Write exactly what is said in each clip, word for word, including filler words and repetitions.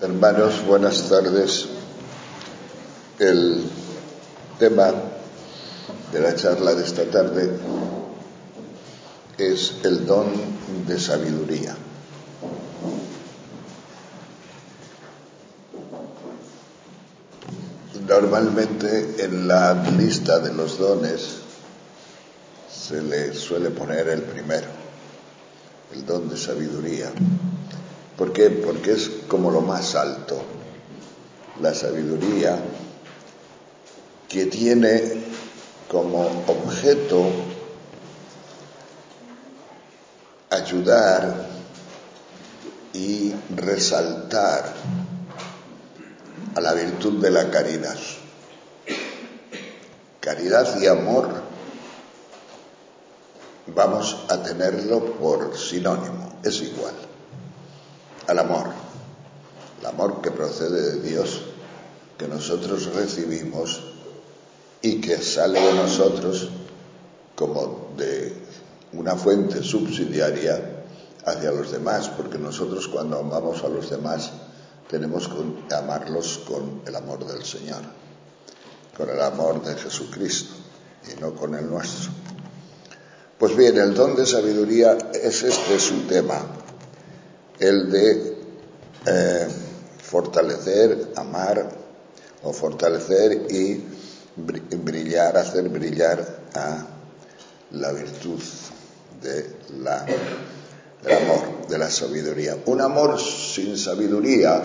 Hermanos, buenas tardes. El tema de la charla de esta tarde es el don de sabiduría. Normalmente en la lista de los dones se le suele poner el primero, el don de sabiduría. ¿Por qué? Porque es como lo más alto, la sabiduría, que tiene como objeto ayudar y resaltar a la virtud de la caridad. Caridad y amor vamos a tenerlo por sinónimo, es igual al amor, el amor que procede de Dios, que nosotros recibimos y que sale de nosotros como de una fuente subsidiaria hacia los demás, porque nosotros cuando amamos a los demás tenemos que amarlos con el amor del Señor, con el amor de Jesucristo y no con el nuestro. Pues bien, el don de sabiduría es este su tema, el de eh, fortalecer, amar o fortalecer y brillar, hacer brillar a la virtud de la, del amor, de la sabiduría. Un amor sin sabiduría,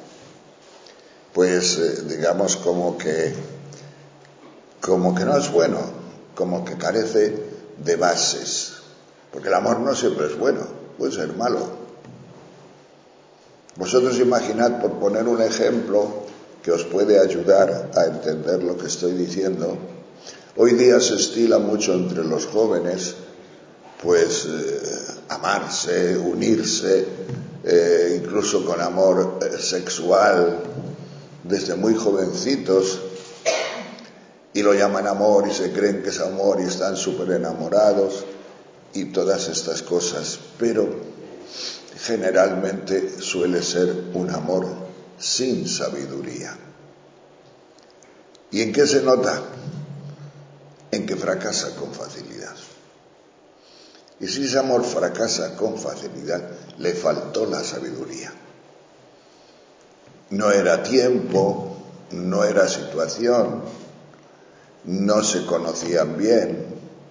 pues eh, digamos como que, como que no es bueno, como que carece de bases, porque el amor no siempre es bueno, puede ser malo. Vosotros imaginad, por poner un ejemplo que os puede ayudar a entender lo que estoy diciendo, hoy día se estila mucho entre los jóvenes, pues eh, amarse, unirse, eh, incluso con amor eh, sexual, desde muy jovencitos, y lo llaman amor y se creen que es amor y están súper enamorados y todas estas cosas, pero generalmente suele ser un amor sin sabiduría. ¿Y en qué se nota? En que fracasa con facilidad. Y si ese amor fracasa con facilidad, le faltó la sabiduría. No era tiempo, no era situación, no se conocían bien.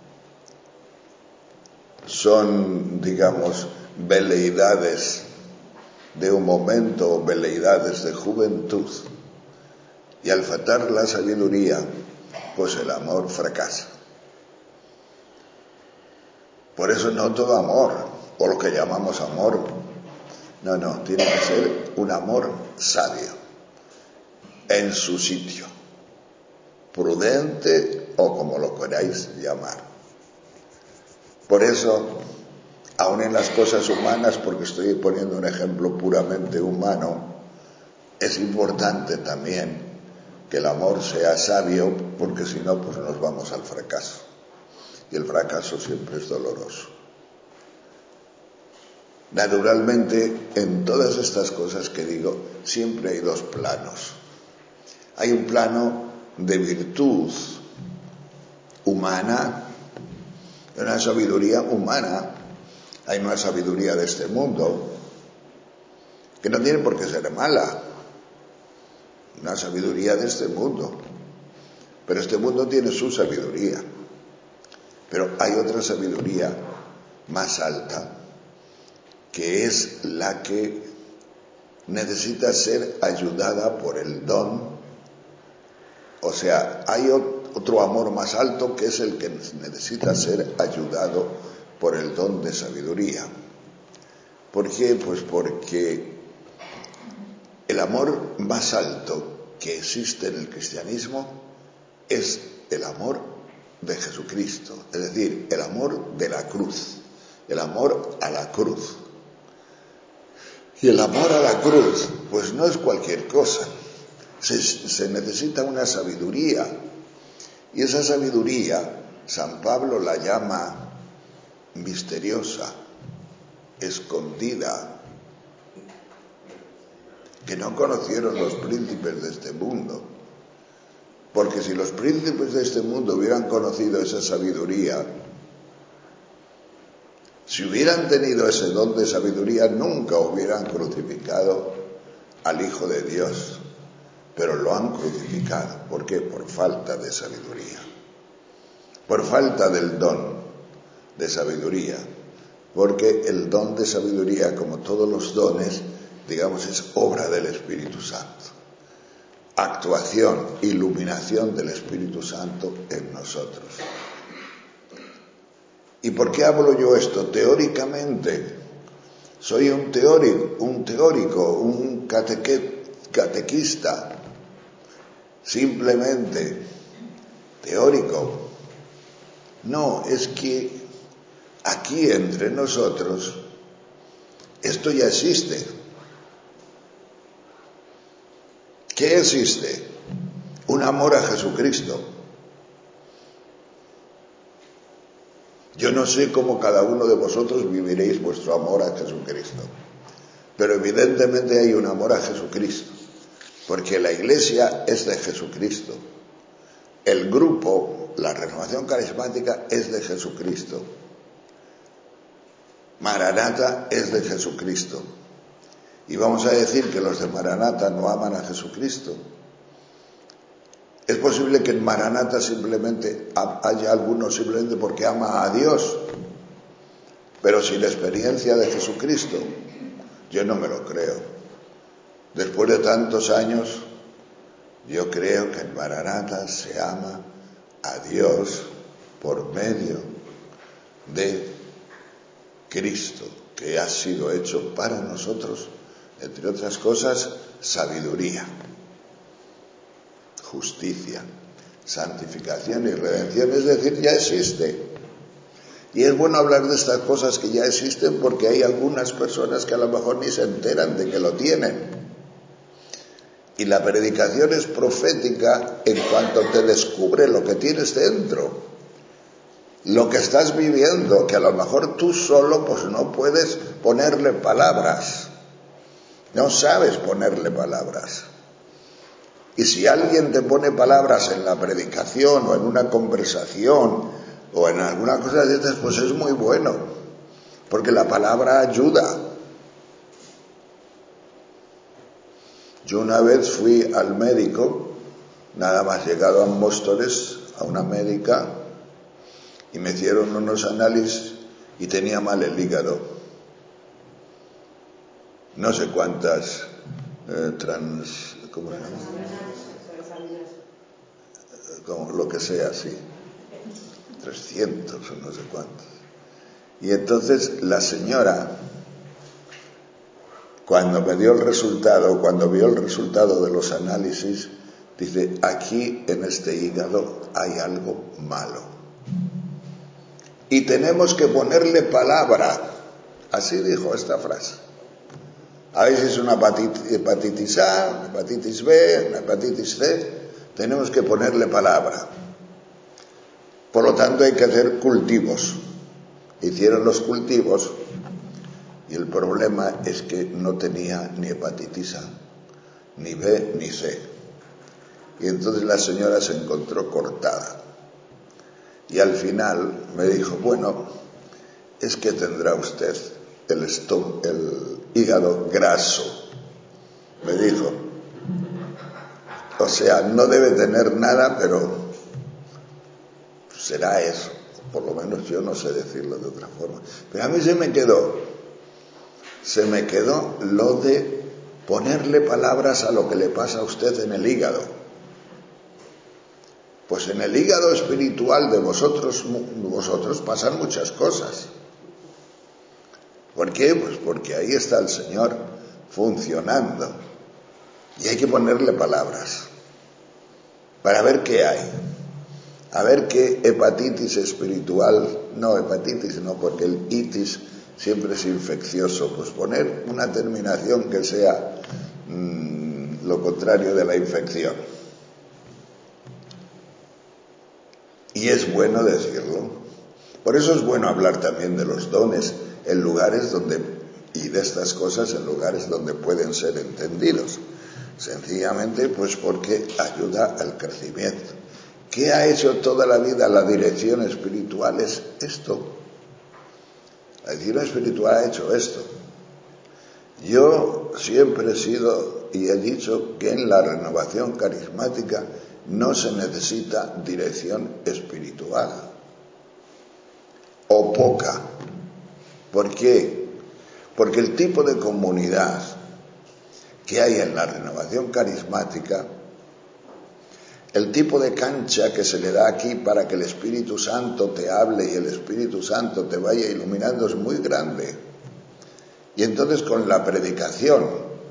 Son, digamos, veleidades de un momento, veleidades de juventud. Y al faltar la sabiduría, pues el amor fracasa. Por eso no todo amor, o lo que llamamos amor, no, no, tiene que ser un amor sabio, en su sitio, prudente o como lo queráis llamar. Por eso, aun en las cosas humanas, porque estoy poniendo un ejemplo puramente humano, es importante también que el amor sea sabio, porque si no, pues nos vamos al fracaso. Y el fracaso siempre es doloroso. Naturalmente, en todas estas cosas que digo, siempre hay dos planos. Hay un plano de virtud humana, de una sabiduría humana. Hay una sabiduría de este mundo, que no tiene por qué ser mala. Una sabiduría de este mundo. Pero este mundo tiene su sabiduría. Pero hay otra sabiduría más alta, que es la que necesita ser ayudada por el don. O sea, hay otro amor más alto que es el que necesita ser ayudado por el don de sabiduría. ¿Por qué? Pues porque el amor más alto que existe en el cristianismo es el amor de Jesucristo, es decir, el amor de la cruz, el amor a la cruz. Y el amor a la cruz, pues no es cualquier cosa, se, se necesita una sabiduría, y esa sabiduría San Pablo la llama misteriosa, escondida, que no conocieron los príncipes de este mundo. Porque si los príncipes de este mundo hubieran conocido esa sabiduría, si hubieran tenido ese don de sabiduría, nunca hubieran crucificado al Hijo de Dios. Pero lo han crucificado. ¿Por qué? Por falta de sabiduría. Por falta del don de sabiduría. Porque el don de sabiduría, como todos los dones, digamos, es obra del Espíritu Santo. Actuación, iluminación del Espíritu Santo en nosotros. ¿Y por qué hablo yo esto? Teóricamente, soy un teórico, un, teórico, un cateque, catequista, simplemente teórico. No, es que aquí entre nosotros esto ya existe. ¿Qué existe? Un amor a Jesucristo. Yo no sé cómo cada uno de vosotros viviréis vuestro amor a Jesucristo, pero evidentemente hay un amor a Jesucristo, porque la Iglesia es de Jesucristo. El grupo, la Renovación Carismática, es de Jesucristo. Maranata es de Jesucristo. Y vamos a decir que los de Maranata no aman a Jesucristo. Es posible que en Maranata simplemente haya algunos simplemente porque ama a Dios, pero sin la experiencia de Jesucristo. Yo no me lo creo. Después de tantos años, yo creo que en Maranata se ama a Dios por medio de Cristo, que ha sido hecho para nosotros, entre otras cosas, sabiduría, justicia, santificación y redención. Es decir, ya existe. Y es bueno hablar de estas cosas que ya existen, porque hay algunas personas que a lo mejor ni se enteran de que lo tienen. Y la predicación es profética en cuanto te descubre lo que tienes dentro, lo que estás viviendo, que a lo mejor tú solo pues no puedes ponerle palabras, no sabes ponerle palabras. Y si alguien te pone palabras en la predicación o en una conversación o en alguna cosa de estas, pues es muy bueno, porque la palabra ayuda. Yo una vez fui al médico, nada más llegado a Móstoles, a una médica, y me hicieron unos análisis y tenía mal el hígado. No sé cuántas eh, trans... ¿cómo se llama? Como lo que sea, sí. trescientos o no sé cuántos. Y entonces la señora, cuando me dio el resultado, cuando vio el resultado de los análisis, dice, aquí en este hígado hay algo malo. Y tenemos que ponerle palabra. Así dijo esta frase. A veces es una hepatitis A, una hepatitis B, una hepatitis C. Tenemos que ponerle palabra. Por lo tanto hay que hacer cultivos. Hicieron los cultivos y el problema es que no tenía ni hepatitis A, ni B, ni C. Y entonces la señora se encontró cortada. Y al final me dijo, bueno, es que tendrá usted el, estómago, el hígado graso. Me dijo. O sea, no debe tener nada, pero será eso. Por lo menos yo no sé decirlo de otra forma. Pero a mí se me quedó, se me quedó lo de ponerle palabras a lo que le pasa a usted en el hígado. Pues en el hígado espiritual de vosotros, vosotros pasan muchas cosas. ¿Por qué? Pues porque ahí está el Señor funcionando. Y hay que ponerle palabras para ver qué hay. A ver qué hepatitis espiritual, no hepatitis, no, porque el itis siempre es infeccioso. Pues poner una terminación que sea mmm, lo contrario de la infección. Y es bueno decirlo. Por eso es bueno hablar también de los dones en lugares donde y de estas cosas en lugares donde pueden ser entendidos. Sencillamente, pues porque ayuda al crecimiento. ¿Qué ha hecho toda la vida la dirección espiritual? Es esto. La dirección espiritual ha hecho esto. Yo siempre he sido y he dicho que en la renovación carismática no se necesita dirección espiritual, o poca. ¿Por qué? Porque el tipo de comunidad que hay en la renovación carismática, el tipo de cancha que se le da aquí para que el Espíritu Santo te hable y el Espíritu Santo te vaya iluminando es muy grande. Y entonces con la predicación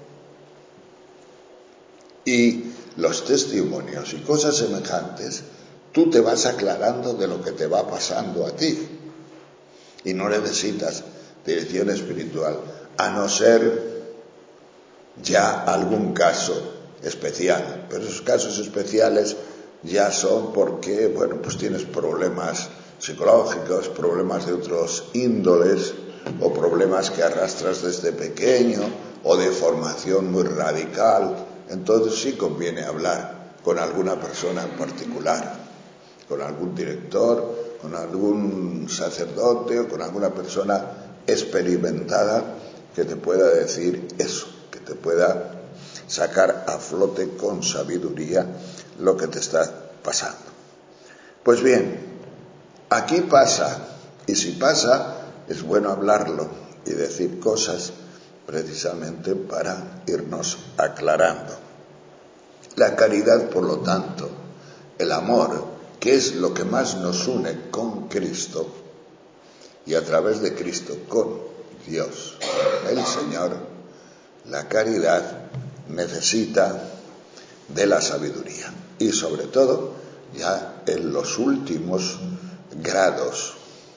y los testimonios y cosas semejantes, tú te vas aclarando de lo que te va pasando a ti. Y no necesitas dirección espiritual, a no ser ya algún caso especial. Pero esos casos especiales ya son porque, bueno, pues tienes problemas psicológicos, problemas de otros índoles, o problemas que arrastras desde pequeño, o de formación muy radical. Entonces sí conviene hablar con alguna persona en particular, con algún director, con algún sacerdote o con alguna persona experimentada que te pueda decir eso, que te pueda sacar a flote con sabiduría lo que te está pasando. Pues bien, aquí pasa, y si pasa, es bueno hablarlo y decir cosas precisamente para irnos aclarando. La caridad, por lo tanto, el amor, que es lo que más nos une con Cristo y a través de Cristo con Dios, el Señor, la caridad necesita de la sabiduría y sobre todo ya en los últimos grados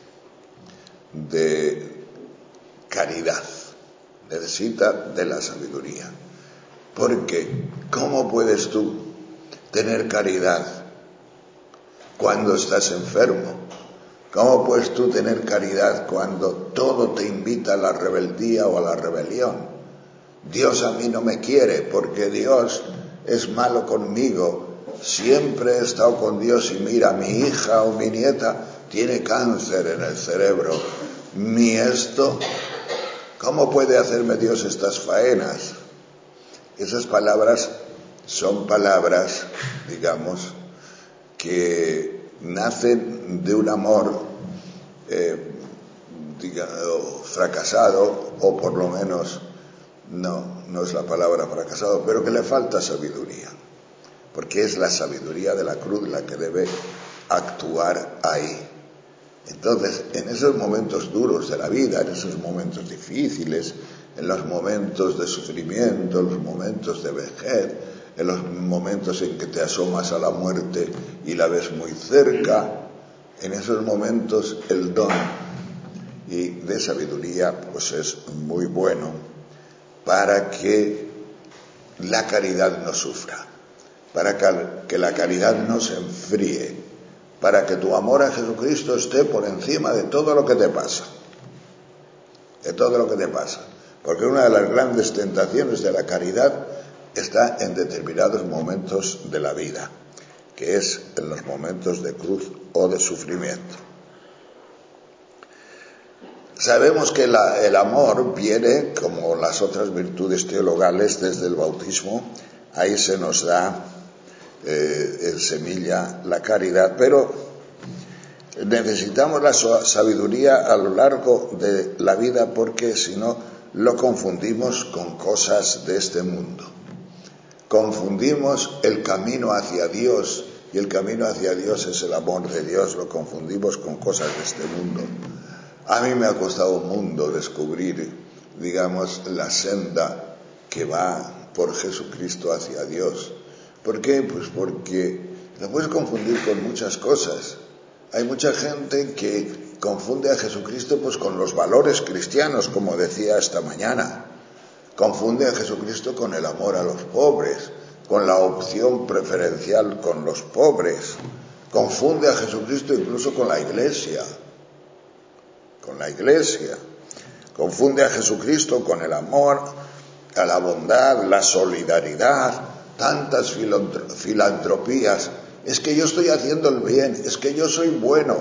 de caridad necesita de la sabiduría. Porque ¿cómo puedes tú tener caridad cuando estás enfermo? ¿Cómo puedes tú tener caridad cuando todo te invita a la rebeldía o a la rebelión? Dios a mí no me quiere porque Dios es malo conmigo. Siempre he estado con Dios y mira, mi hija o mi nieta tiene cáncer en el cerebro. Mi esto, ¿cómo puede hacerme Dios estas faenas? Esas palabras son palabras, digamos, que nacen de un amor eh, digamos, fracasado, o por lo menos, no, no es la palabra fracasado, pero que le falta sabiduría, porque es la sabiduría de la cruz la que debe actuar ahí. Entonces, en esos momentos duros de la vida, en esos momentos difíciles, en los momentos de sufrimiento, en los momentos de vejez, en los momentos en que te asomas a la muerte y la ves muy cerca, en esos momentos el don y de sabiduría pues es muy bueno para que la caridad no sufra, para que la caridad no se enfríe, para que tu amor a Jesucristo esté por encima de todo lo que te pasa, de todo lo que te pasa. Porque una de las grandes tentaciones de la caridad está en determinados momentos de la vida, que es en los momentos de cruz o de sufrimiento. Sabemos que la, el amor viene, como las otras virtudes teologales, desde el bautismo. Ahí se nos da eh, en semilla la caridad, pero necesitamos la sabiduría a lo largo de la vida, porque si no lo confundimos con cosas de este mundo. Confundimos el camino hacia Dios, y el camino hacia Dios es el amor de Dios, lo confundimos con cosas de este mundo. A mí me ha costado un mundo descubrir, digamos, la senda que va por Jesucristo hacia Dios. ¿Por qué? Pues porque lo puedes confundir con muchas cosas. Hay mucha gente que confunde a Jesucristo pues con los valores cristianos, como decía esta mañana. Confunde a Jesucristo con el amor a los pobres, con la opción preferencial con los pobres. Confunde a Jesucristo incluso con la Iglesia. Con la Iglesia. Confunde a Jesucristo con el amor, a la bondad, la solidaridad, tantas filantropías. Es que yo estoy haciendo el bien, es que yo soy bueno.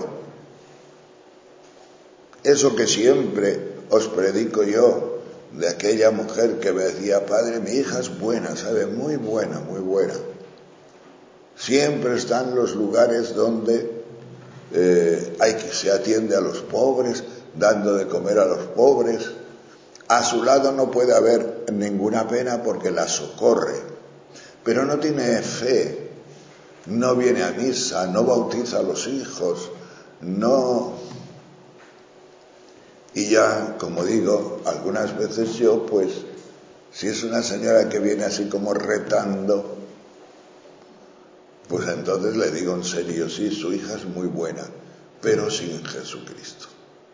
Eso que siempre os predico yo, de aquella mujer que me decía, padre, mi hija es buena, ¿sabe? Muy buena, muy buena. Siempre está en los lugares donde eh, hay que, se atiende a los pobres, dando de comer a los pobres. A su lado no puede haber ninguna pena porque la socorre, pero no tiene fe, no viene a misa, no bautiza a los hijos, no... Y ya, como digo, algunas veces yo, pues, si es una señora que viene así como retando, pues entonces le digo en serio, sí, su hija es muy buena, pero sin Jesucristo.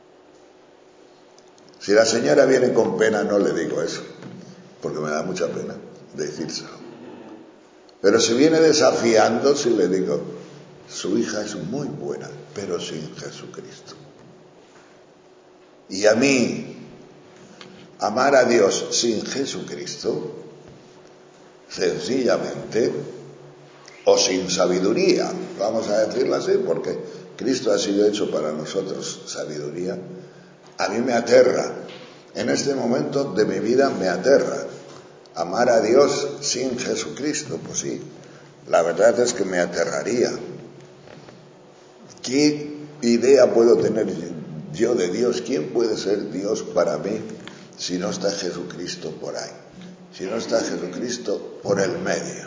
Si la señora viene con pena, no le digo eso, porque me da mucha pena decírselo. Pero si viene desafiando, sí le digo, su hija es muy buena, pero sin Jesucristo. Y a mí, amar a Dios sin Jesucristo, sencillamente, o sin sabiduría, vamos a decirlo así, porque Cristo ha sido hecho para nosotros sabiduría, a mí me aterra. En este momento de mi vida me aterra. Amar a Dios sin Jesucristo, pues sí, la verdad es que me aterraría. ¿Qué idea puedo tener yo de Dios? ¿Quién puede ser Dios para mí si no está Jesucristo por ahí? Si no está Jesucristo por el medio.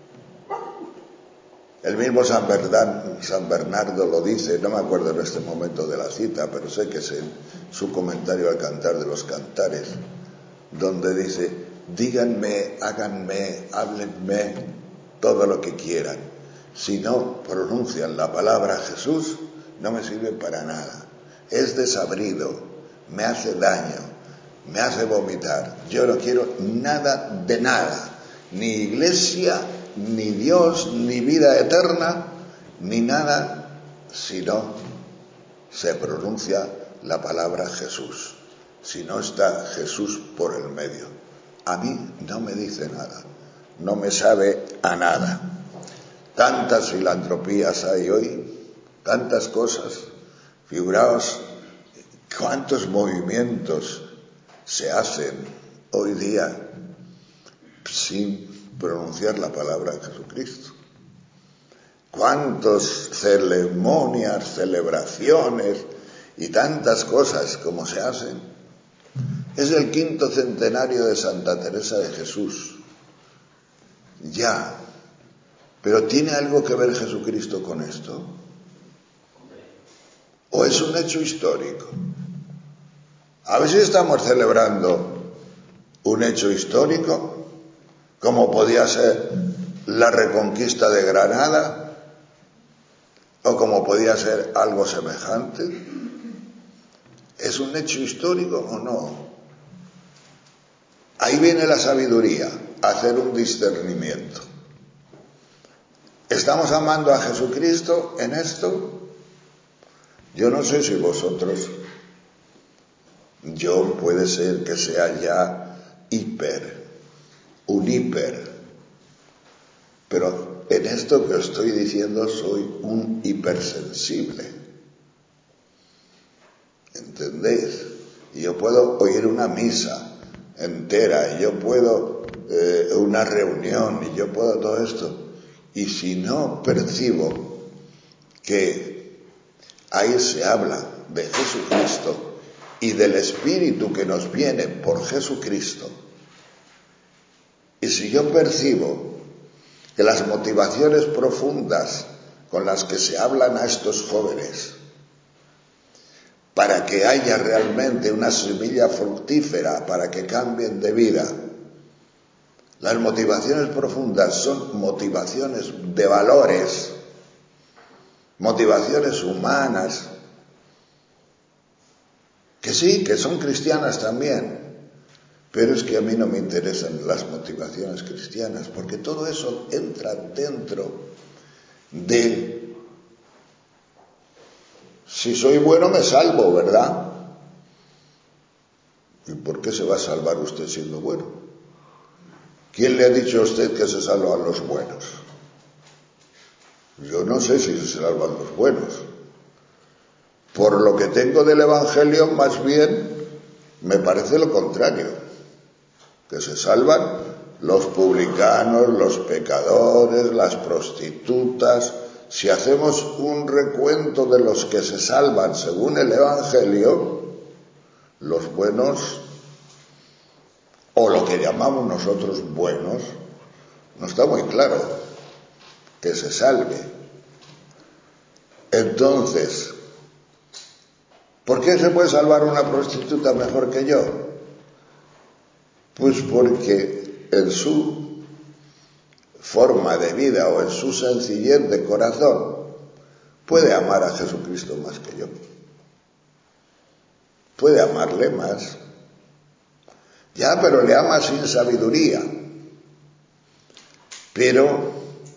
El mismo San Bernardo, San Bernardo lo dice, no me acuerdo en este momento de la cita, pero sé que es en su comentario al Cantar de los Cantares, donde dice, díganme, háganme, háblenme todo lo que quieran. Si no pronuncian la palabra Jesús, no me sirve para nada. Es desabrido, me hace daño, me hace vomitar. Yo no quiero nada de nada, ni iglesia, ni Dios, ni vida eterna, ni nada, si no se pronuncia la palabra Jesús, si no está Jesús por el medio. A mí no me dice nada, no me sabe a nada. Tantas filantropías hay hoy, tantas cosas. Figuraos cuántos movimientos se hacen hoy día sin pronunciar la palabra Jesucristo. Cuántas ceremonias, celebraciones y tantas cosas como se hacen. Es el quinto centenario de Santa Teresa de Jesús. Ya. ¿Pero tiene algo que ver Jesucristo con esto? ¿O es un hecho histórico? A ver si estamos celebrando un hecho histórico, como podía ser la reconquista de Granada, o como podía ser algo semejante. ¿Es un hecho histórico o no? Ahí viene la sabiduría, hacer un discernimiento. ¿Estamos amando a Jesucristo en esto? Yo no sé si vosotros, yo puede ser que sea ya hiper, un hiper, pero en esto que os estoy diciendo soy un hipersensible. ¿Entendéis? Y yo puedo oír una misa entera, y yo puedo eh, una reunión, y yo puedo todo esto. Y si no percibo que ahí se habla de Jesucristo y del Espíritu que nos viene por Jesucristo, y si yo percibo que las motivaciones profundas con las que se hablan a estos jóvenes, para que haya realmente una semilla fructífera, para que cambien de vida, las motivaciones profundas son motivaciones de valores, motivaciones humanas, que sí, que son cristianas también, pero es que a mí no me interesan las motivaciones cristianas, porque todo eso entra dentro de, si soy bueno me salvo, ¿verdad? ¿Y por qué se va a salvar usted siendo bueno? ¿Quién le ha dicho a usted que se salvan los buenos? Yo no sé si se salvan los buenos. Por lo que tengo del Evangelio, más bien, me parece lo contrario, que se salvan los publicanos, los pecadores, las prostitutas. Si hacemos un recuento de los que se salvan según el Evangelio, los buenos, o lo que llamamos nosotros buenos, no está muy claro que se salve. Entonces, ¿por qué se puede salvar una prostituta mejor que yo? Pues porque en su forma de vida o en su sencillez de corazón puede amar a Jesucristo más que yo. Puede amarle más. Ya, pero le ama sin sabiduría. Pero,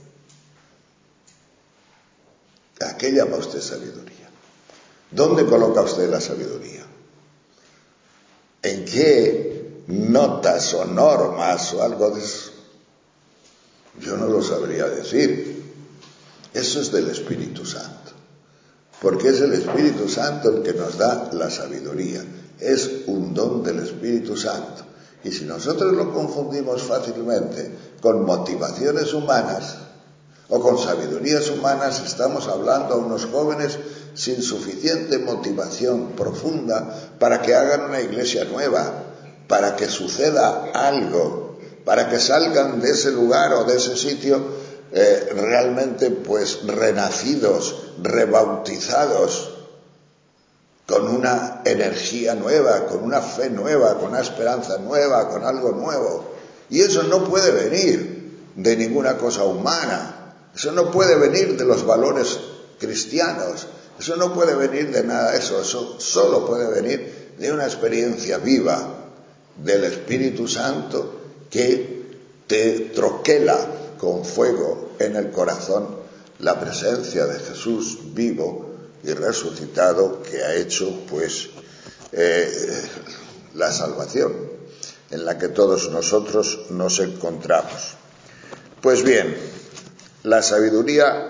¿a qué llama usted sabiduría? ¿Dónde coloca usted la sabiduría? ¿En qué notas o normas o algo de eso? Yo no lo sabría decir. Eso es del Espíritu Santo. Porque es el Espíritu Santo el que nos da la sabiduría. Es un don del Espíritu Santo. Y si nosotros lo confundimos fácilmente con motivaciones humanas o con sabidurías humanas, estamos hablando a unos jóvenes sin suficiente motivación profunda para que hagan una iglesia nueva, para que suceda algo, para que salgan de ese lugar o de ese sitio eh, realmente pues renacidos, rebautizados, con una energía nueva, con una fe nueva, con una esperanza nueva, con algo nuevo. Y eso no puede venir de ninguna cosa humana, eso no puede venir de los valores cristianos, eso no puede venir de nada de eso, eso solo puede venir de una experiencia viva del Espíritu Santo que te troquela con fuego en el corazón la presencia de Jesús vivo y resucitado, que ha hecho pues eh, la salvación en la que todos nosotros nos encontramos. Pues bien, la sabiduría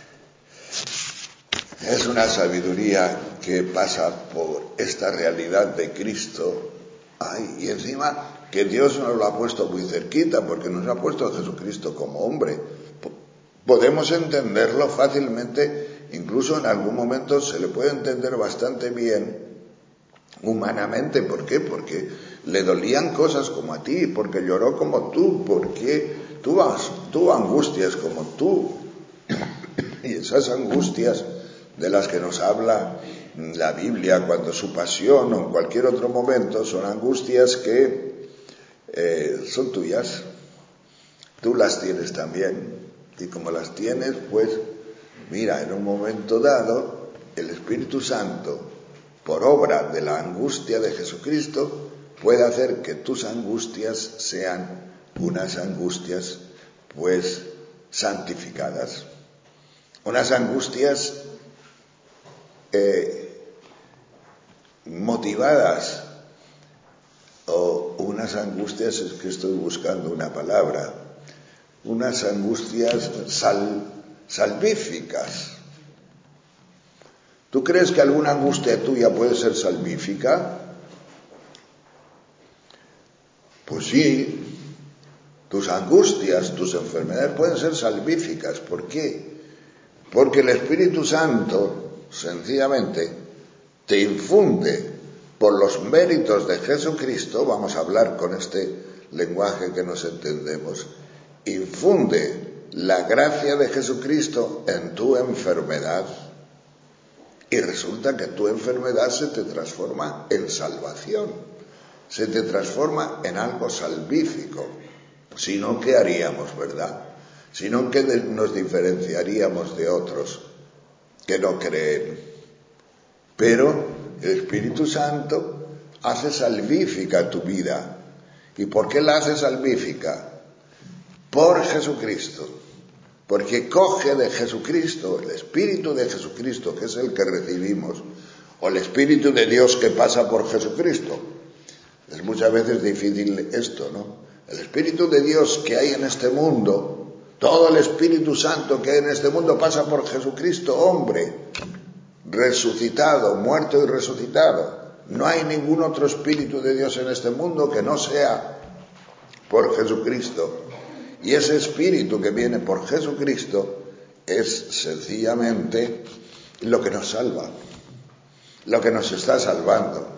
es una sabiduría que pasa por esta realidad de Cristo. Ay, y encima que Dios nos lo ha puesto muy cerquita, porque nos ha puesto a Jesucristo como hombre. Podemos entenderlo fácilmente. Incluso en algún momento se le puede entender bastante bien humanamente. ¿Por qué? Porque le dolían cosas como a ti, porque lloró como tú, porque tuvo, tuvo angustias como tú. Y esas angustias de las que nos habla la Biblia cuando su pasión o en cualquier otro momento son angustias que eh, son tuyas. Tú las tienes también. Y como las tienes, pues mira, en un momento dado, el Espíritu Santo, por obra de la angustia de Jesucristo, puede hacer que tus angustias sean unas angustias, pues, santificadas. Unas angustias eh, motivadas, o unas angustias, es que estoy buscando una palabra, unas angustias sal, salvíficas. ¿Tú crees que alguna angustia tuya puede ser salvífica? Pues sí, tus angustias, tus enfermedades pueden ser salvíficas. ¿Por qué? Porque el Espíritu Santo, sencillamente, te infunde por los méritos de Jesucristo, vamos a hablar con este lenguaje que nos entendemos, infunde la gracia de Jesucristo en tu enfermedad y resulta que tu enfermedad se te transforma en salvación, se te transforma en algo salvífico. Si no, ¿qué haríamos, verdad? Si no, ¿qué nos diferenciaríamos de otros que no creen? Pero el Espíritu Santo hace salvífica tu vida. ¿Y por qué la hace salvífica? Por Jesucristo, porque coge de Jesucristo, el Espíritu de Jesucristo, que es el que recibimos, o el Espíritu de Dios que pasa por Jesucristo, Es muchas veces difícil esto, ¿no? El Espíritu de Dios que hay en este mundo, todo el Espíritu Santo que hay en este mundo pasa por Jesucristo, hombre, resucitado, muerto y resucitado. No hay ningún otro Espíritu de Dios en este mundo que no sea por Jesucristo. Y ese Espíritu que viene por Jesucristo es sencillamente lo que nos salva, lo que nos está salvando.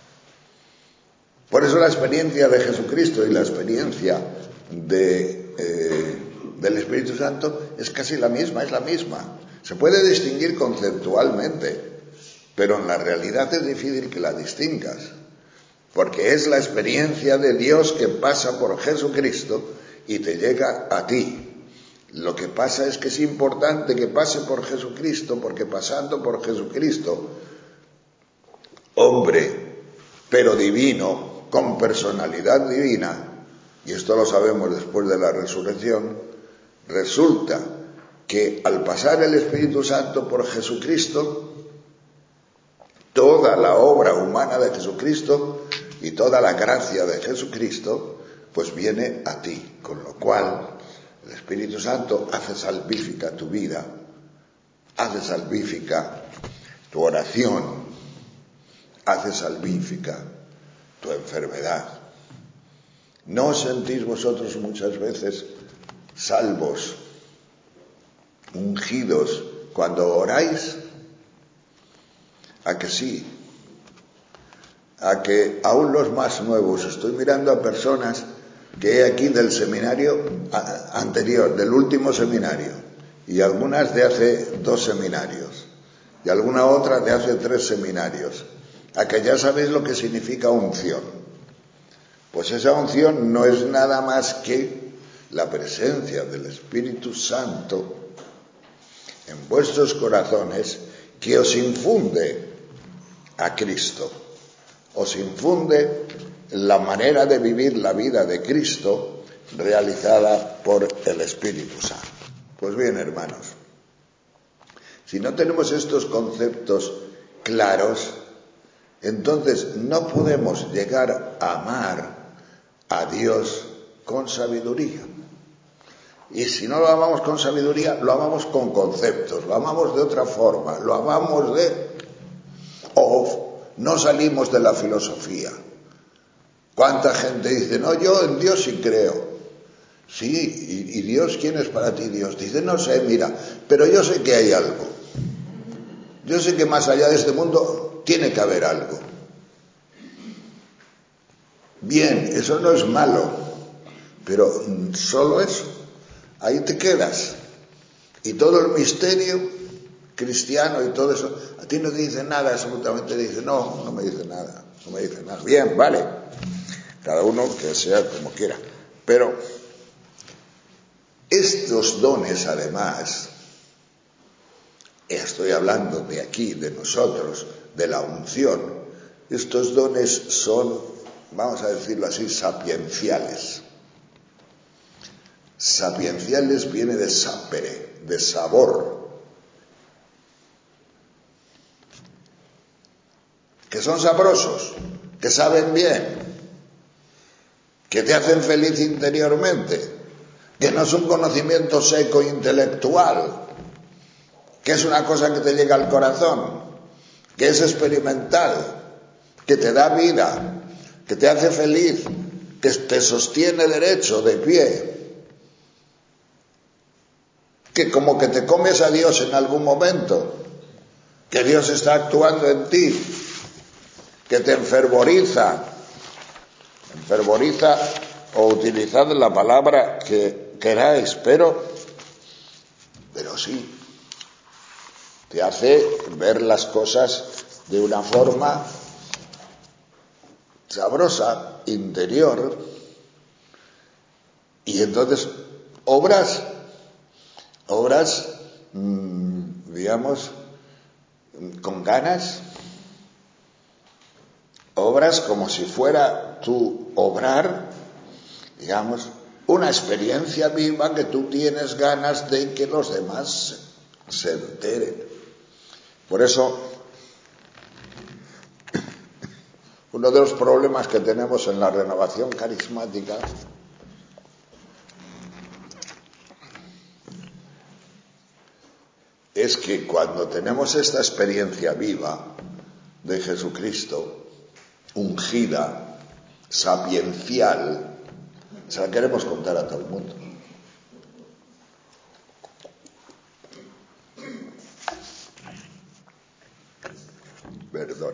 Por eso la experiencia de Jesucristo y la experiencia de, eh, del Espíritu Santo es casi la misma, es la misma. Se puede distinguir conceptualmente, pero en la realidad es difícil que la distingas, porque es la experiencia de Dios que pasa por Jesucristo y te llega a ti. Lo que pasa es que es importante que pase por Jesucristo, porque pasando por Jesucristo, hombre, pero divino, con personalidad divina, y esto lo sabemos después de la resurrección, resulta que al pasar el Espíritu Santo por Jesucristo, toda la obra humana de Jesucristo y toda la gracia de Jesucristo, pues viene a ti, con lo cual el Espíritu Santo hace salvífica tu vida, hace salvífica tu oración, hace salvífica tu enfermedad. ¿No os sentís vosotros muchas veces salvos, ungidos, cuando oráis? ¿A que sí? A que aún los más nuevos, estoy mirando a personas que he aquí del seminario anterior, del último seminario, y algunas de hace dos seminarios, y alguna otra de hace tres seminarios, a que ya sabéis lo que significa unción. Pues esa unción no es nada más que la presencia del Espíritu Santo en vuestros corazones, que os infunde a Cristo, os infunde la manera de vivir la vida de Cristo realizada por el Espíritu Santo. Pues bien, hermanos, si no tenemos estos conceptos claros, entonces no podemos llegar a amar a Dios con sabiduría. Y si no lo amamos con sabiduría, lo amamos con conceptos, lo amamos de otra forma, lo amamos de... o no salimos de la filosofía. ¿Cuánta gente dice, no, yo en Dios sí creo? Sí, ¿y, y Dios quién es para ti Dios? Dice, no sé, mira, pero yo sé que hay algo. Yo sé que más allá de este mundo tiene que haber algo. Bien, eso no es malo, pero solo eso, ahí te quedas. Y todo el misterio cristiano y todo eso, a ti no te dice nada, absolutamente te dice, no, no me dice nada, no me dice nada. Bien, vale, cada uno que sea como quiera. Pero estos dones, además, estoy hablando de aquí, de nosotros, de la unción, estos dones son, vamos a decirlo así, sapienciales. Sapienciales viene de sapere, de sabor. Que son sabrosos, que saben bien, que te hacen feliz interiormente, que no es un conocimiento seco intelectual, que es una cosa que te llega al corazón, que es experimental, que te da vida, que te hace feliz, que te sostiene derecho, de pie, que como que te comes a Dios en algún momento, que Dios está actuando en ti, que te enfervoriza, enfervoriza o utilizad la palabra que queráis, pero, pero sí, te hace ver las cosas de una forma sabrosa, interior, y entonces obras, obras, mmm, digamos, con ganas, obras como si fuera tu obrar, digamos, una experiencia viva que tú tienes ganas de que los demás se enteren. Por eso, Uno de los problemas que tenemos en la renovación carismática es que cuando tenemos esta experiencia viva de Jesucristo, ungida, sapiencial, se la queremos contar a todo el mundo. Perdón.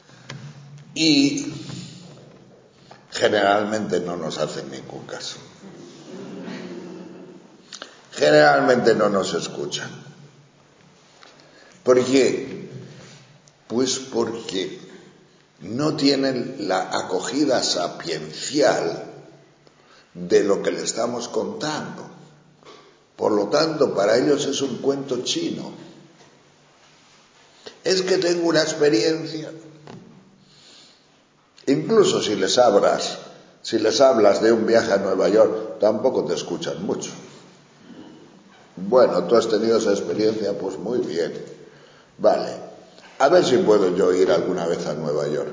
Y generalmente no nos hacen ningún caso. Generalmente no nos escuchan. ¿Por qué? Pues porque no tienen la acogida sapiencial de lo que le estamos contando. Por lo tanto, para ellos es un cuento chino. Es que tengo una experiencia. Incluso si les hablas, si les hablas de un viaje a Nueva York, tampoco te escuchan mucho. Bueno, tú has tenido esa experiencia, pues muy bien. Vale, a ver si puedo yo ir alguna vez a Nueva York.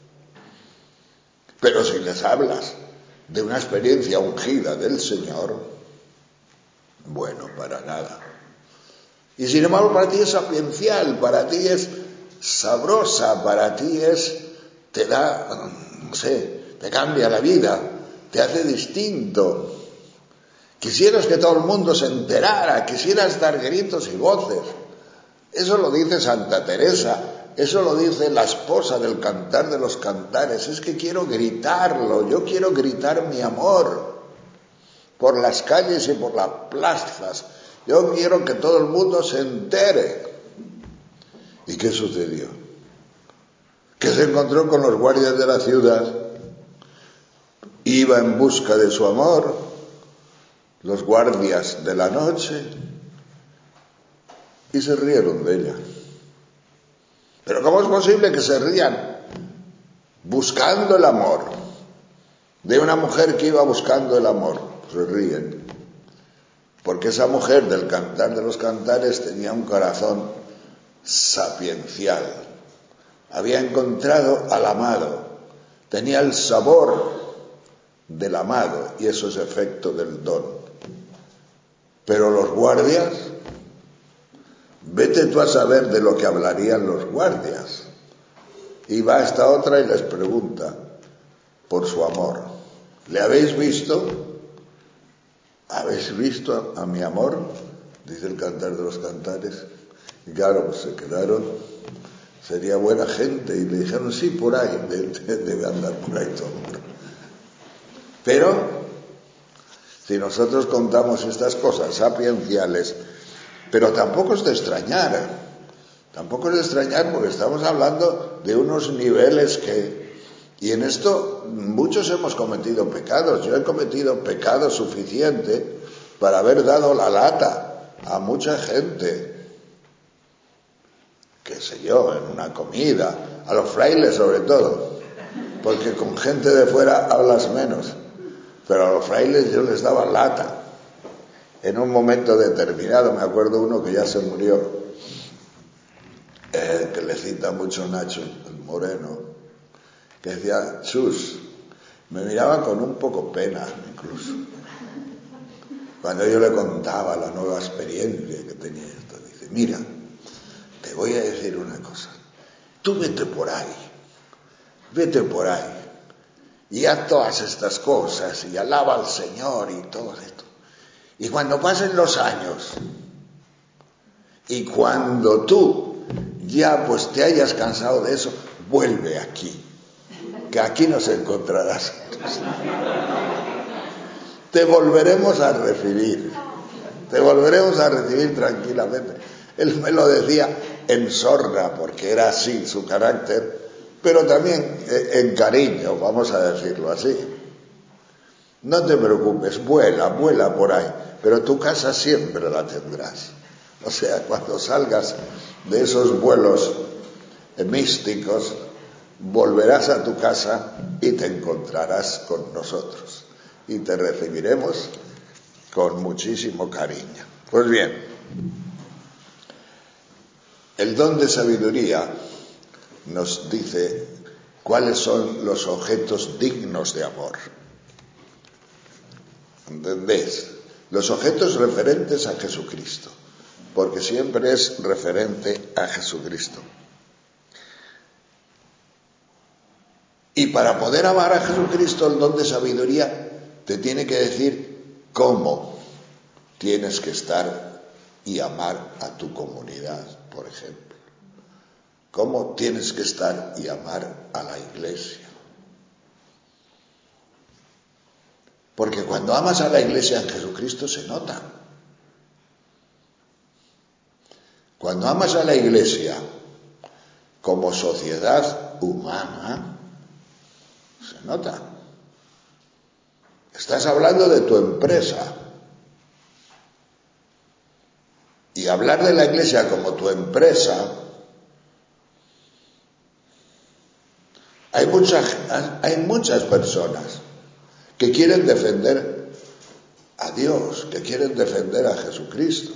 Pero si les hablas de una experiencia ungida del Señor, bueno, para nada. Y sin embargo para ti es sapiencial, para ti es sabrosa, para ti es, te da, no sé, te cambia la vida, te hace distinto. Quisieras que todo el mundo se enterara, quisieras dar gritos y voces. Eso lo dice Santa Teresa, eso lo dice la esposa del Cantar de los Cantares. Es que quiero gritarlo, yo quiero gritar mi amor por las calles y por las plazas. Yo quiero que todo el mundo se entere. ¿Y qué sucedió? Que se encontró con los guardias de la ciudad, iba en busca de su amor, los guardias de la noche, y se rieron de ella. Pero ¿cómo es posible que se rían buscando el amor de una mujer que iba buscando el amor? Se ríen porque esa mujer del Cantar de los Cantares tenía un corazón sapiencial, había encontrado al amado, tenía el sabor del amado, y eso es efecto del don. Pero los guardias, vete tú a saber de lo que hablarían los guardias. Y va esta otra y les pregunta por su amor. ¿Le habéis visto? ¿Habéis visto a, a mi amor? Dice el Cantar de los Cantares. Y claro, pues se quedaron, sería buena gente, y le dijeron, sí, por ahí, debe, debe andar por ahí todo. Pero, si nosotros contamos estas cosas sapienciales, pero tampoco es de extrañar, tampoco es de extrañar porque estamos hablando de unos niveles que, y en esto muchos hemos cometido pecados. Yo he cometido pecado suficiente para haber dado la lata a mucha gente, qué sé yo, en una comida, a los frailes sobre todo, porque con gente de fuera hablas menos, pero a los frailes yo les daba lata. En un momento determinado, me acuerdo uno que ya se murió, eh, que le cita mucho Nacho, el Moreno, que decía, chus, me miraba con un poco pena incluso, cuando yo le contaba la nueva experiencia que tenía esto. Dice, mira, te voy a decir una cosa, tú vete por ahí, vete por ahí, y haz todas estas cosas, y alaba al Señor y todo esto. Y cuando pasen los años, y cuando tú ya pues te hayas cansado de eso, vuelve aquí, que aquí nos encontrarás. Te volveremos a recibir, te volveremos a recibir tranquilamente. Él me lo decía en sorna, porque era así su carácter, pero también en cariño, vamos a decirlo así. No te preocupes, vuela, vuela por ahí, pero tu casa siempre la tendrás. O sea, cuando salgas de esos vuelos místicos, volverás a tu casa y te encontrarás con nosotros. Y te recibiremos con muchísimo cariño. Pues bien, el don de sabiduría nos dice cuáles son los objetos dignos de amor. ¿Entendéis? Los objetos referentes a Jesucristo, porque siempre es referente a Jesucristo. Y para poder amar a Jesucristo, el don de sabiduría te tiene que decir cómo tienes que estar y amar a tu comunidad, por ejemplo. Cómo tienes que estar y amar a la iglesia. Porque cuando amas a la iglesia en Jesucristo se nota. Cuando amas a la iglesia como sociedad humana, se nota. Estás hablando de tu empresa. Y hablar de la iglesia como tu empresa, hay muchas, hay muchas personas que quieren defender a Dios, que quieren defender a Jesucristo.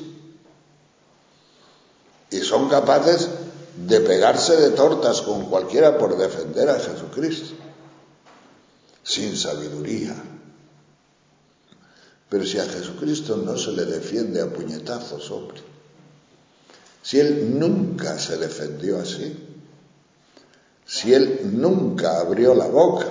Y son capaces de pegarse de tortas con cualquiera por defender a Jesucristo, sin sabiduría. Pero si a Jesucristo no se le defiende a puñetazos, hombre, si Él nunca se defendió así, si Él nunca abrió la boca,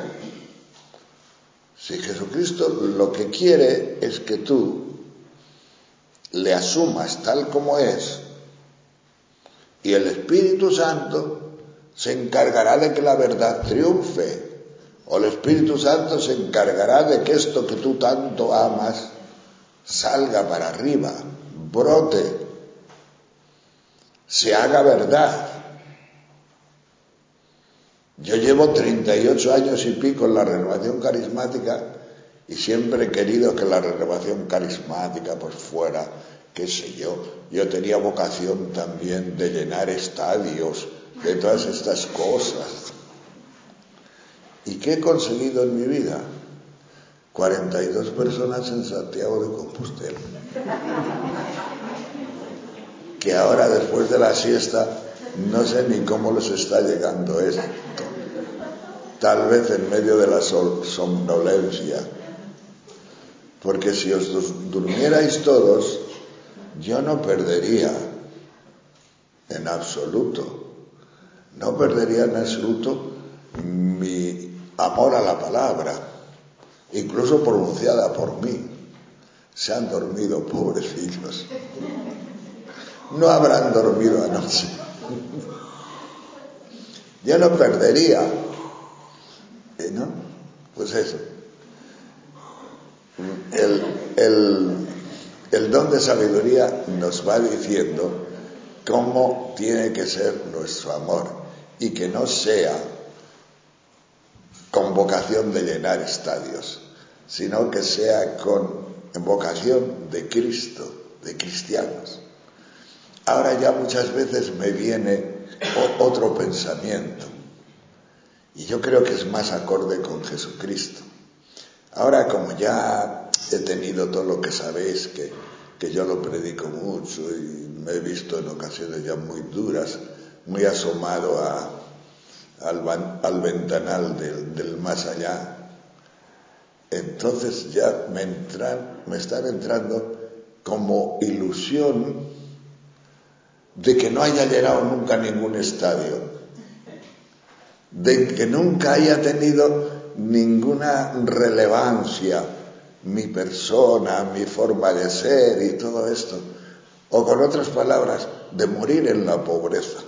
si Jesucristo lo que quiere es que tú le asumas tal como es, y el Espíritu Santo se encargará de que la verdad triunfe, o el Espíritu Santo se encargará de que esto que tú tanto amas salga para arriba, brote, se haga verdad. Yo llevo treinta y ocho años y pico en la renovación carismática y siempre he querido que la renovación carismática pues fuera, qué sé yo, yo tenía vocación también de llenar estadios, de todas estas cosas. ¿Y qué he conseguido en mi vida? cuarenta y dos personas en Santiago de Compostela. Que ahora, después de la siesta, no sé ni cómo les está llegando esto. Tal vez en medio de la somnolencia. Porque si os durmierais todos, yo no perdería en absoluto, no perdería en absoluto mi amor a la palabra, incluso pronunciada por mí. Se han dormido, pobrecillos. No habrán dormido anoche. Yo no perdería, ¿no? Pues eso. El, el, el don de sabiduría nos va diciendo cómo tiene que ser nuestro amor y que no sea con vocación de llenar estadios, sino que sea con vocación de Cristo, de cristianos. Ahora ya muchas veces me viene otro pensamiento y yo creo que es más acorde con Jesucristo. Ahora, como ya he tenido todo lo que sabéis, que, que yo lo predico mucho y me he visto en ocasiones ya muy duras, muy asomado a, al, al ventanal del, del más allá, entonces ya me, entran, me están entrando como ilusión de que no haya llenado nunca ningún estadio, de que nunca haya tenido ninguna relevancia mi persona, mi forma de ser y todo esto, o con otras palabras, de morir en la pobreza.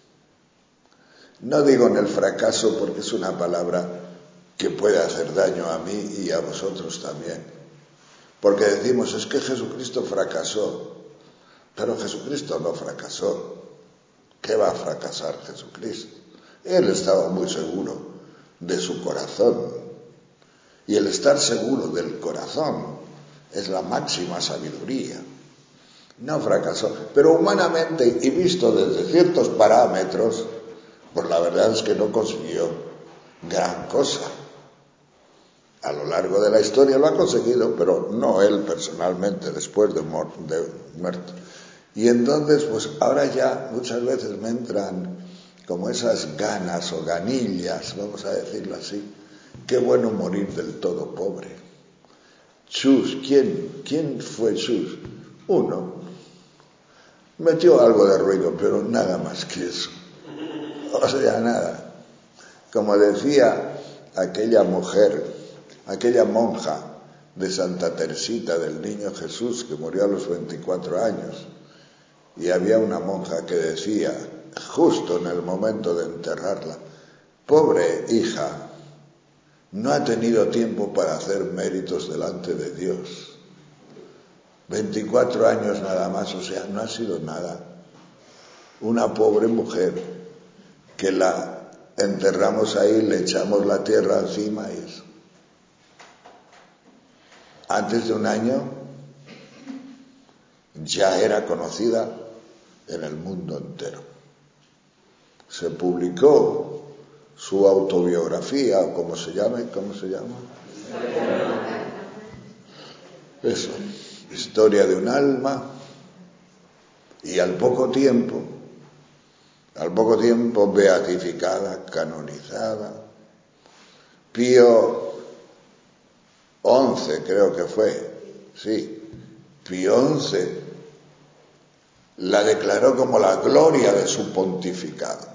No digo en el fracaso porque es una palabra que puede hacer daño a mí y a vosotros también, porque decimos es que Jesucristo fracasó, pero Jesucristo no fracasó. ¿Qué va a fracasar Jesucristo? Él estaba muy seguro de su corazón. Y el estar seguro del corazón es la máxima sabiduría. No fracasó, pero humanamente y visto desde ciertos parámetros, pues la verdad es que no consiguió gran cosa. A lo largo de la historia lo ha conseguido, pero no él personalmente, después de, mu- de muerto. Y entonces, pues ahora ya muchas veces me entran como esas ganas o ganillas, vamos a decirlo así. Qué bueno morir del todo pobre. Chus, ¿quién, quién fue Chus? Uno. Metió algo de ruido, pero nada más que eso. O sea, nada. Como decía aquella mujer, aquella monja de Santa Teresita del Niño Jesús, que murió a los veinticuatro años, y había una monja que decía, justo en el momento de enterrarla, pobre hija, no ha tenido tiempo para hacer méritos delante de Dios. veinticuatro años nada más, o sea, no ha sido nada. Una pobre mujer que la enterramos ahí, le echamos la tierra encima y eso. Antes de un año ya era conocida en el mundo entero. Se publicó su autobiografía, o como se llame, ¿cómo se llama? Eso, Historia de un alma, y al poco tiempo, al poco tiempo beatificada, canonizada. Pío once creo que fue, sí, Pío once la declaró como la gloria de su pontificado.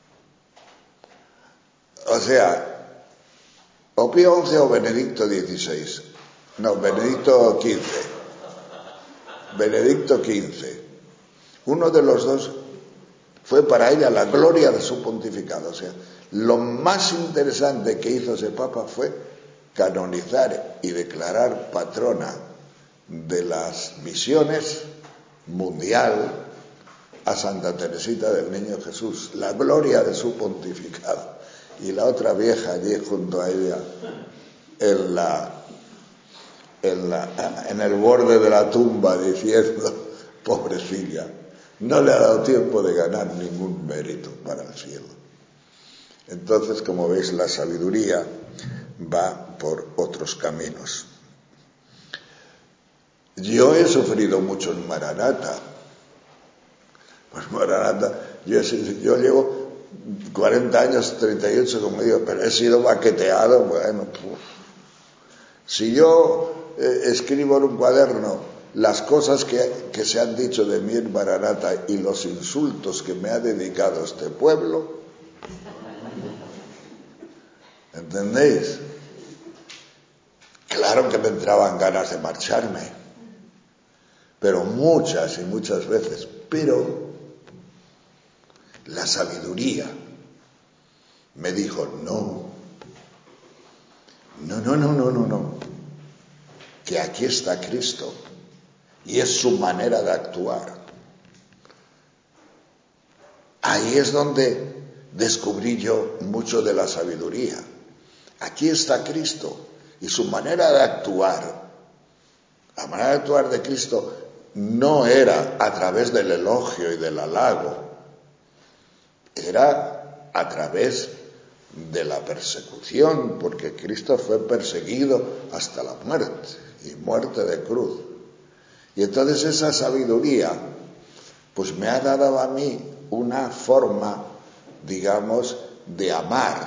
O sea, o Pío once o Benedicto dieciséis, no, Benedicto quince, Benedicto quince, uno de los dos fue para ella la gloria de su pontificado. O sea, lo más interesante que hizo ese papa fue canonizar y declarar patrona de las misiones mundial a Santa Teresita del Niño Jesús, la gloria de su pontificado. Y la otra vieja allí junto a ella, en, la, en, la, en el borde de la tumba, diciendo, pobrecilla, no le ha dado tiempo de ganar ningún mérito para el cielo. Entonces, como veis, la sabiduría va por otros caminos. Yo he sufrido mucho en Maranata. Pues Maranata, yo, yo llevo cuarenta años, treinta y ocho, como digo, pero he sido baqueteado, bueno, pues. Si yo eh, escribo en un cuaderno las cosas que, que se han dicho de mí en Maranata y los insultos que me ha dedicado este pueblo, ¿entendéis? Claro que me entraban ganas de marcharme, pero muchas y muchas veces, pero la sabiduría me dijo, no, no, no, no, no, no, no, que aquí está Cristo y es su manera de actuar. Ahí es donde descubrí yo mucho de la sabiduría. Aquí está Cristo y su manera de actuar. La manera de actuar de Cristo no era a través del elogio y del halago, era a través de la persecución, porque Cristo fue perseguido hasta la muerte, y muerte de cruz. Y entonces esa sabiduría pues me ha dado a mí una forma, digamos, de amar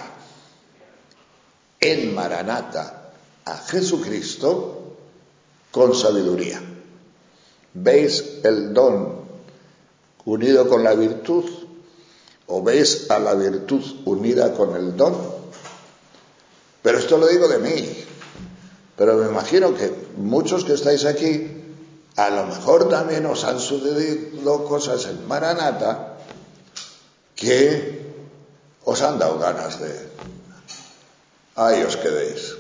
en Maranata a Jesucristo con sabiduría. ¿Veis el don unido con la virtud? ¿O veis a la virtud unida con el don? Pero esto lo digo de mí. Pero me imagino que muchos que estáis aquí, a lo mejor también os han sucedido cosas en Maranata que os han dado ganas de... ahí os quedéis.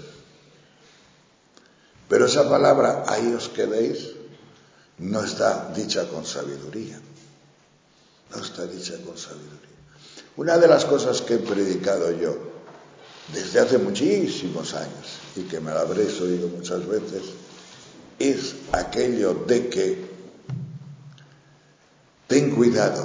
Pero esa palabra, ahí os quedéis, no está dicha con sabiduría. No está dicha con sabiduría. Una de las cosas que he predicado yo desde hace muchísimos años, y que me la habréis oído muchas veces, es aquello de que ten cuidado,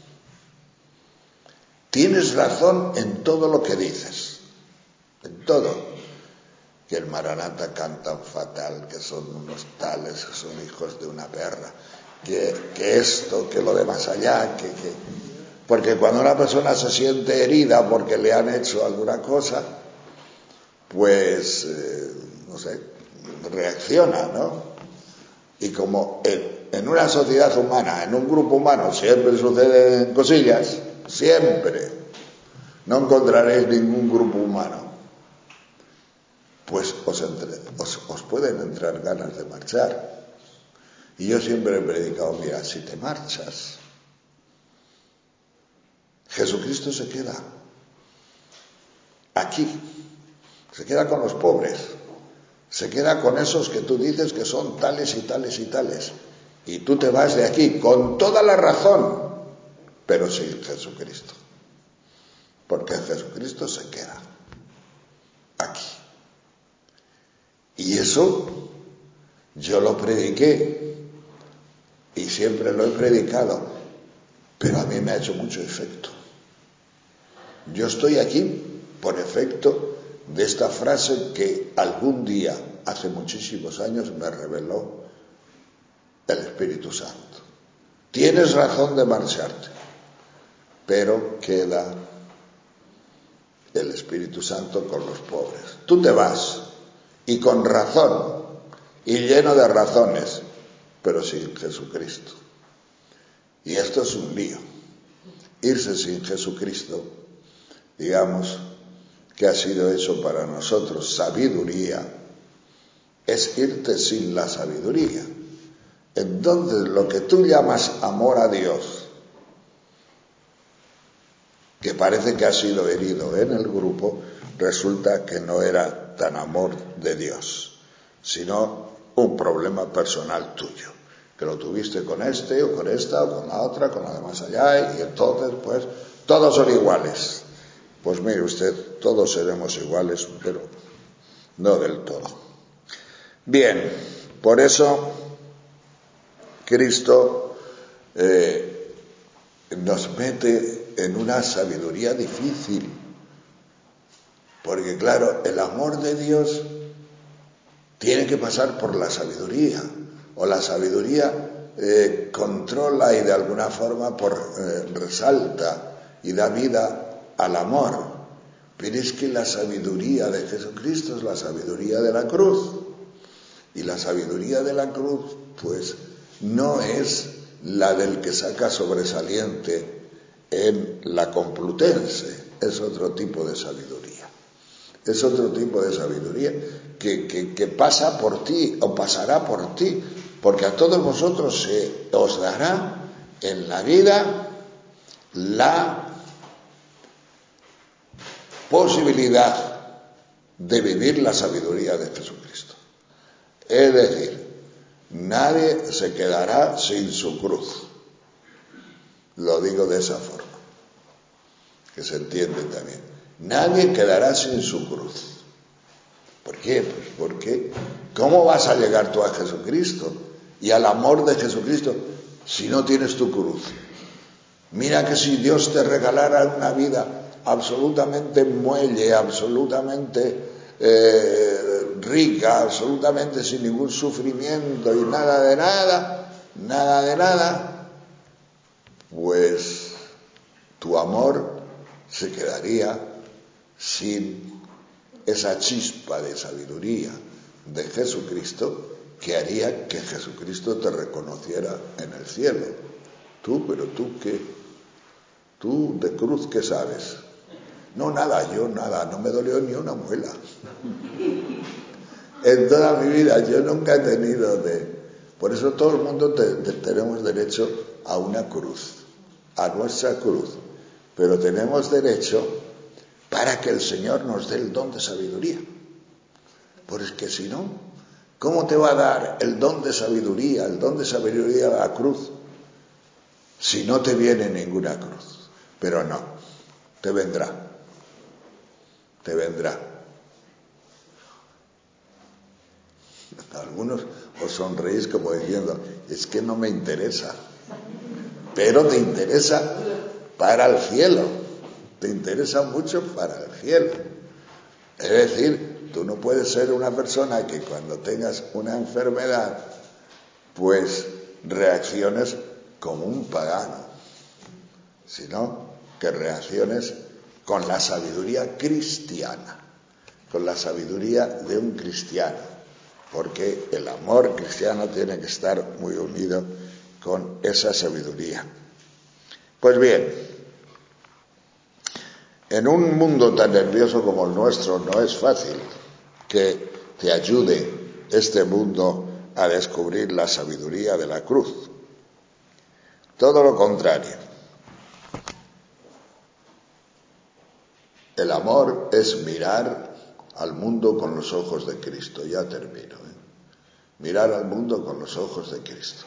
tienes razón en todo lo que dices, en todo, que el Maranata cantan fatal, que son unos tales, que son hijos de una perra, que, que esto, que lo de más allá, que, que... Porque cuando una persona se siente herida porque le han hecho alguna cosa, pues, eh, no sé, reacciona, ¿no? Y como en, en una sociedad humana, en un grupo humano, siempre suceden cosillas, siempre, no encontraréis ningún grupo humano, pues os, entre, os, os pueden entrar ganas de marchar. Y yo siempre he predicado, mira, si te marchas, Jesucristo se queda aquí, se queda con los pobres, se queda con esos que tú dices que son tales y tales y tales, y tú te vas de aquí con toda la razón, pero sin Jesucristo, porque Jesucristo se queda aquí. Y eso yo lo prediqué y siempre lo he predicado, pero a mí me ha hecho mucho efecto. Yo estoy aquí por efecto de esta frase que algún día, hace muchísimos años, me reveló el Espíritu Santo. Tienes razón de marcharte, pero queda el Espíritu Santo con los pobres. Tú te vas, y con razón, y lleno de razones, pero sin Jesucristo. Y esto es un lío. Irse sin Jesucristo, digamos, que ha sido hecho para nosotros sabiduría, es irte sin la sabiduría. Entonces, lo que tú llamas amor a Dios, que parece que ha sido herido en el grupo, resulta que no era tan amor de Dios, sino un problema personal tuyo, que lo tuviste con este o con esta o con la otra, con la de más allá, y entonces pues todos son iguales. Pues mire usted, todos seremos iguales, pero no del todo. Bien, por eso Cristo eh, nos mete en una sabiduría difícil, porque claro, el amor de Dios tiene que pasar por la sabiduría, o la sabiduría eh, controla y de alguna forma por, eh, resalta y da vida al amor. Pero es que la sabiduría de Jesucristo es la sabiduría de la cruz, y la sabiduría de la cruz pues no es la del que saca sobresaliente en la Complutense, es otro tipo de sabiduría. Es otro tipo de sabiduría que, que, que pasa por ti o pasará por ti, porque a todos vosotros se os dará en la vida la posibilidad de vivir la sabiduría de Jesucristo. Es decir, nadie se quedará sin su cruz. Lo digo de esa forma, que se entiende también. Nadie quedará sin su cruz. ¿Por qué? Pues porque ¿cómo vas a llegar tú a Jesucristo y al amor de Jesucristo si no tienes tu cruz? Mira que si Dios te regalara una vida absolutamente muelle, absolutamente eh, rica, absolutamente sin ningún sufrimiento y nada de nada, nada de nada, pues tu amor se quedaría sin esa chispa de sabiduría de Jesucristo que haría que Jesucristo te reconociera en el cielo. Tú, pero tú qué, tú de cruz, ¿qué sabes? No, nada, yo nada, no me dolió ni una muela. En toda mi vida yo nunca he tenido de... Por eso todo el mundo te, te, tenemos derecho a una cruz, a nuestra cruz, pero tenemos derecho para que el Señor nos dé el don de sabiduría. Porque si no, ¿cómo te va a dar el don de sabiduría, el don de sabiduría a la cruz, si no te viene ninguna cruz? Pero no, te vendrá, te vendrá. Algunos os sonreís como diciendo, es que no me interesa, pero te interesa para el cielo. Te interesa mucho para el cielo. Es decir, tú no puedes ser una persona que cuando tengas una enfermedad, pues reacciones como un pagano. sino que reacciones con la sabiduría cristiana, con la sabiduría de un cristiano, porque el amor cristiano tiene que estar muy unido con esa sabiduría. Pues bien, en un mundo tan nervioso como el nuestro no es fácil que te ayude este mundo a descubrir la sabiduría de la cruz. Todo lo contrario. El amor es mirar al mundo con los ojos de Cristo. Ya termino. ¿eh? Mirar al mundo con los ojos de Cristo.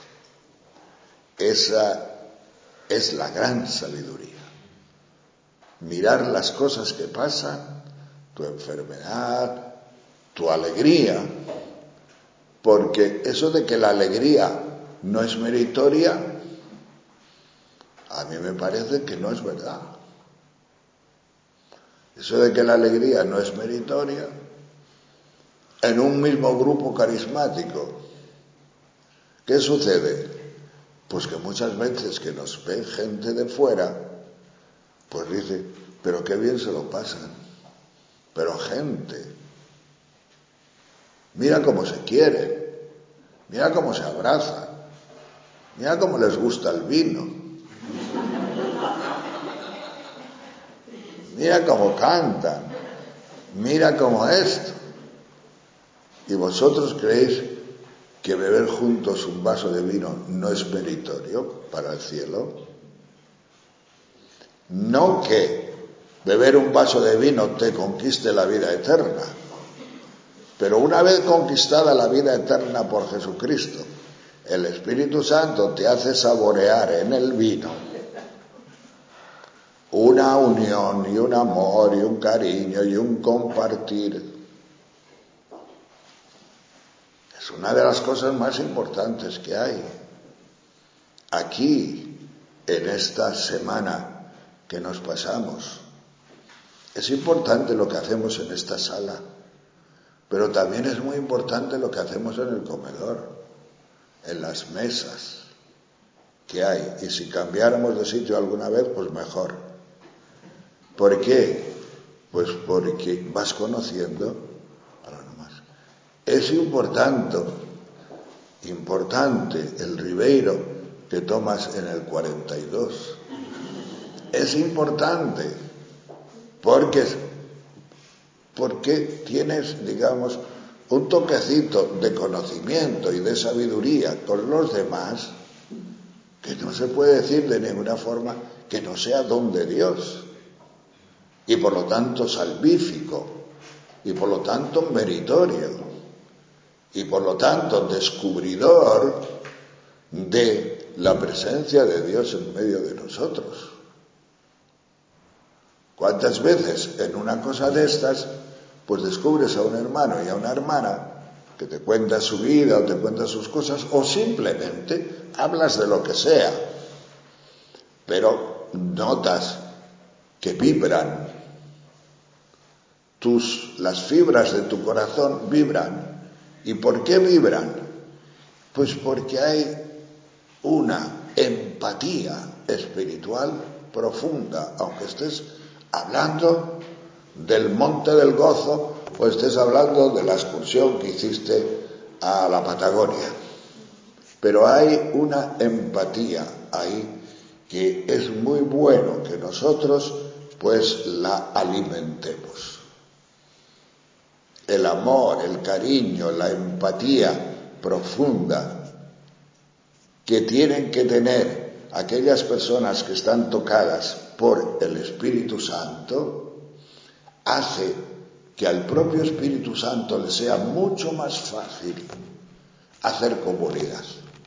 Esa es la gran sabiduría. Mirar las cosas que pasan, tu enfermedad, tu alegría, porque eso de que la alegría no es meritoria, a mí me parece que no es verdad. Eso de que la alegría no es meritoria, en un mismo grupo carismático, ¿qué sucede? Pues que muchas veces que nos ve gente de fuera, pues dice, pero qué bien se lo pasan, pero gente, mira cómo se quieren, mira cómo se abrazan, mira cómo les gusta el vino, mira cómo cantan, mira cómo esto. ¿Y vosotros creéis que beber juntos un vaso de vino no es meritorio para el cielo? No que beber un vaso de vino te conquiste la vida eterna, pero una vez conquistada la vida eterna por Jesucristo, el Espíritu Santo te hace saborear en el vino una unión y un amor y un cariño y un compartir. Es una de las cosas más importantes que hay. Aquí, en esta semana que nos pasamos, es importante lo que hacemos en esta sala, pero también es muy importante lo que hacemos en el comedor, en las mesas que hay. Y si cambiáramos de sitio alguna vez, pues mejor. ¿Por qué? Pues porque vas conociendo a los demás. Es importante, importante el Ribeiro que tomas en el cuarenta y dos. Es importante porque, porque tienes, digamos, un toquecito de conocimiento y de sabiduría con los demás que no se puede decir de ninguna forma que no sea don de Dios y por lo tanto salvífico y por lo tanto meritorio y por lo tanto descubridor de la presencia de Dios en medio de nosotros. ¿Cuántas veces en una cosa de estas pues descubres a un hermano y a una hermana que te cuenta su vida o te cuenta sus cosas o simplemente hablas de lo que sea, pero notas que vibran, tus, las fibras de tu corazón vibran. ¿Y por qué vibran? Pues porque hay una empatía espiritual profunda, aunque estés hablando del Monte del Gozo o estés hablando de la excursión que hiciste a la Patagonia. Pero hay una empatía ahí que es muy bueno que nosotros pues la alimentemos. El amor, el cariño, la empatía profunda que tienen que tener aquellas personas que están tocadas por el Espíritu Santo, hace que al propio Espíritu Santo le sea mucho más fácil hacer comunidad.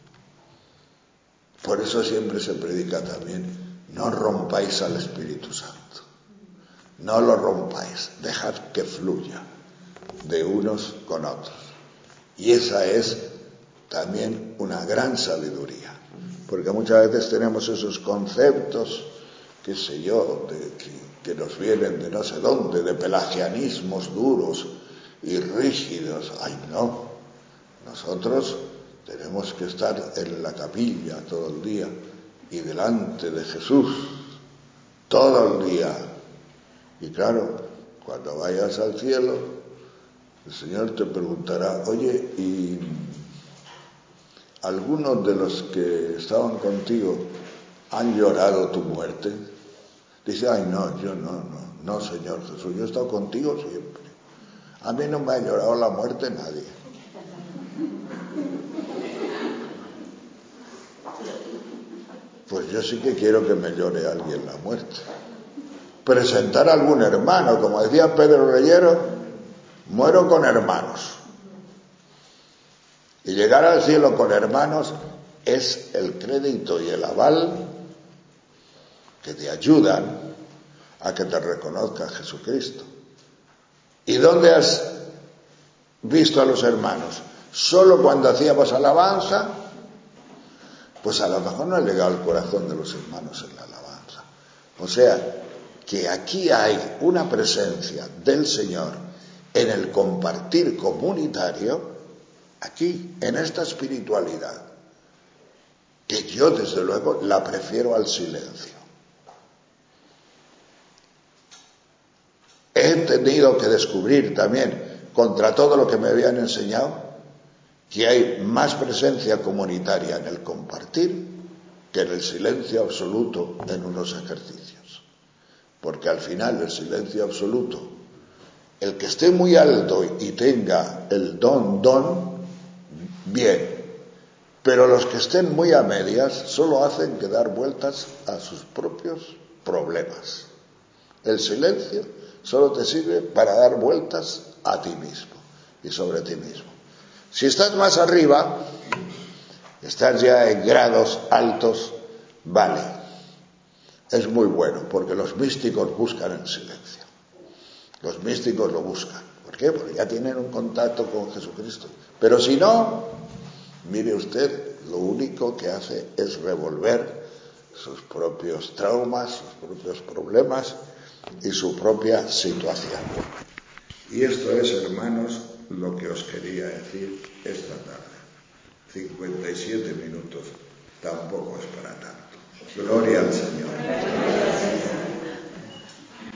Por eso siempre se predica también, no rompáis al Espíritu Santo, no lo rompáis, dejad que fluya de unos con otros. Y esa es también una gran sabiduría, porque muchas veces tenemos esos conceptos, qué sé yo, de, que, que nos vienen de no sé dónde, de pelagianismos duros y rígidos. Ay, no, nosotros tenemos que estar en la capilla todo el día y delante de Jesús todo el día. Y claro, cuando vayas al cielo, el Señor te preguntará, oye, ¿y algunos de los que estaban contigo han llorado tu muerte? Dice, ay, no, yo no, no, no, Señor Jesús, yo he estado contigo siempre. A mí no me ha llorado la muerte nadie. Pues yo sí que quiero que me llore alguien la muerte. Presentar a algún hermano, como decía Pedro Reyero, muero con hermanos. Y llegar al cielo con hermanos es el crédito y el aval que te ayudan a que te reconozca Jesucristo. ¿Y dónde has visto a los hermanos? ¿Solo cuando hacíamos alabanza? Pues a lo mejor no ha llegado al corazón de los hermanos en la alabanza. O sea, que aquí hay una presencia del Señor en el compartir comunitario, aquí, en esta espiritualidad, que yo desde luego la prefiero al silencio. He tenido que descubrir también, contra todo lo que me habían enseñado, que hay más presencia comunitaria en el compartir que en el silencio absoluto en unos ejercicios. Porque al final el silencio absoluto, el que esté muy alto y tenga el don, don, bien, pero los que estén muy a medias solo hacen que dar vueltas a sus propios problemas. El silencio solo te sirve para dar vueltas a ti mismo y sobre ti mismo. Si estás más arriba, estás ya en grados altos, vale, es muy bueno, porque los místicos buscan el silencio. Los místicos lo buscan. ¿Por qué? Porque ya tienen un contacto con Jesucristo. Pero si no, mire usted, lo único que hace es revolver sus propios traumas, sus propios problemas y su propia situación. Y esto es, hermanos, lo que os quería decir esta tarde. cincuenta y siete minutos.